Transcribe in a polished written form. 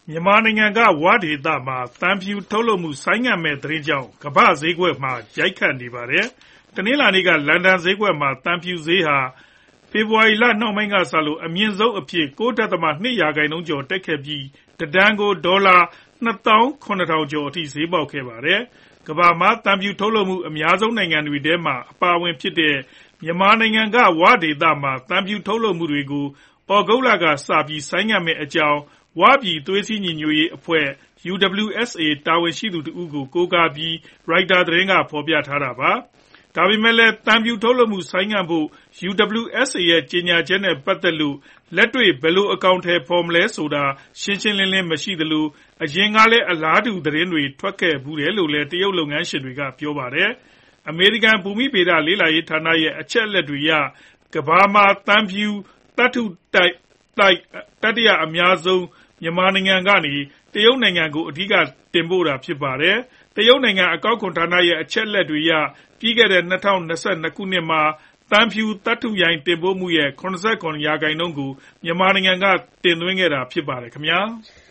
မြန်မာနိုင်ငံကဝဒေသမှာသံဖြူထုတ်လုပ်မှုဆိုင်းငံ့မဲ့သတင်းကြောင့်ကမ္ဘာ့ဈေးကွက်မှာရိုက်ခတ်နေပါတယ်။ တနင်္လာနေ့ကလန်ဒန်ဈေးကွက်မှာသံဖြူဈေးဟာဖေဖော်ဝါရီလနှောင်းပိုင်းကစလို့အမြင့်ဆုံးအဖြစ် 9.2% ကျော်တက်ခဲ့ပြီးတတန်ကိုဒေါ်လာ 27000 ကျော်အထိဈေးပေါက်ခဲ့ပါတယ်။ ကမ္ဘာမှာသံဖြူထုတ်လုပ်မှုအများဆုံးနိုင်ငံတွေထဲမှာအပါအဝင်ဖြစ်တဲ့မြန်မာနိုင်ငံကဝဒေသမှာသံဖြူထုတ်လုပ်မှုတွေကို သြဂုတ်လကစပြီးဆိုင်းငံ့မယ့်အကြောင်း ဝပြည်သွေးစည်းညီညွတ်ရေးအဖွဲ့ UWSA တာဝန်ရှိသူတဦးကိုကိုးကားပြီး Reuters သတင်းကဖော်ပြတာပါ။ ဒါပေမဲ့လည်းသံဖြူထုတ်လုပ်မှုဆိုင်းငံ့ဖို့ UWSA ရဲ့ကြေညာချက်နဲ့ပတ်သက်လို့လက်တွေ့ဘယ်လိုအကောင်အထည်ဖော်မလဲဆိုတာရှင်းရှင်းလင်းလင်းမရှိသလိုအရင်ကလည်းအလားတူသတင်းတွေထွက်ခဲ့ဖူးတယ်လို့လည်းတရုတ်လုပ်ငန်းရှင်တွေကပြောပါတယ်။ အမေရိကန်ဘူမိဗေဒလေ့လာရေးဌာနရဲ့အချက်အလက်တွေအရကမ္ဘာမှာသံဖြူသတ္တုတိုက်တတိယအများဆုံးမြန်မာနိုင်ငံကနေတရုတ်နိုင်ငံကိုအဓိကတင်ပို့တာဖြစ်ပါတယ်။ တရုတ်နိုင်ငံအကောက်ခွန်ဌာနရဲ့အချက်အလက်တွေအရပြီးခဲ့တဲ့ ၂၀၂၂ ခုနှစ်မှာသံဖြူသတ္တုရိုင်းတင်ပို့မှုရဲ့ ၇၇% ကိုမြန်မာနိုင်ငံကတင်သွင်းခဲ့တာဖြစ်ပါတယ်ခင်ဗျာ။